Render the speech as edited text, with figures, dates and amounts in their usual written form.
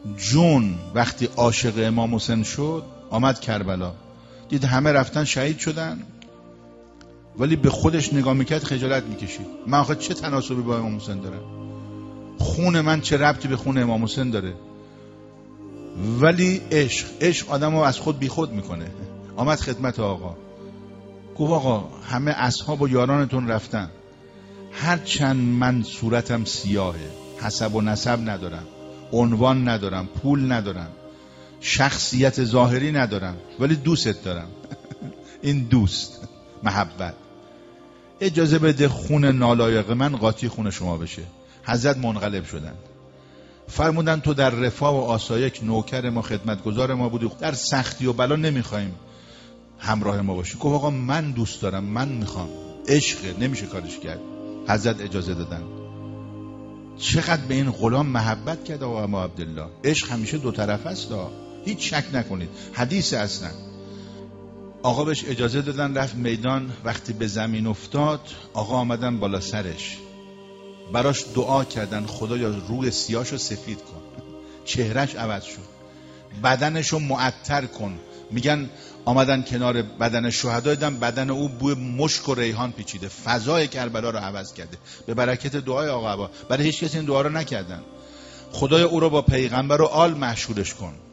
جون وقتی عاشق امام حسین شد آمد کربلا، دید همه رفتن شهید شدن، ولی به خودش نگاه میکرد خجالت میکشید. من آخه چه تناسبی با امام حسین دارم؟ خون من چه ربطی به خون امام حسین داره؟ ولی عشق آدمو از خود بی خود میکنه. آمد خدمت آقا، گفت آقا همه اصحاب و یارانتون رفتن، هرچند من صورتم سیاهه، حسب و نسب ندارم، عنوان ندارم، پول ندارم، شخصیت ظاهری ندارم، ولی دوست دارم. این دوست، محبت. اجازه بده خون نالایق من قاطی خون شما بشه. حضرت منقلب شدن، فرمودن تو در رفاه و آسایش نوکر ما، خدمتگزار ما بودی، در سختی و بلا نمیخوایم همراه ما باشی. گفت آقا من دوست دارم، من میخوام، عشقه، نمیشه کارش کرد. حضرت اجازه دادن. چقدر به این غلام محبت کرد آقا ابا عبدالله. عشق همیشه دو طرف است، هیچ شک نکنید، حدیث اصلا. آقا بهش اجازه دادن، رفت میدان. وقتی به زمین افتاد آقا آمدن بالا سرش، براش دعا کردن خدایا روی سیاهشو سفید کن، چهرش عوض شد، بدنشو معطر کن. میگن آمدن کنار بدن شهدا، دیدن بدن او بوی مشک و ریحان پیچیده، فضای کربلا رو عوض کرده به برکت دعای آقا ابا. برای هیچ کسی این دعا رو نکردن. خدای او رو با پیغمبر و آل مشهورش کن.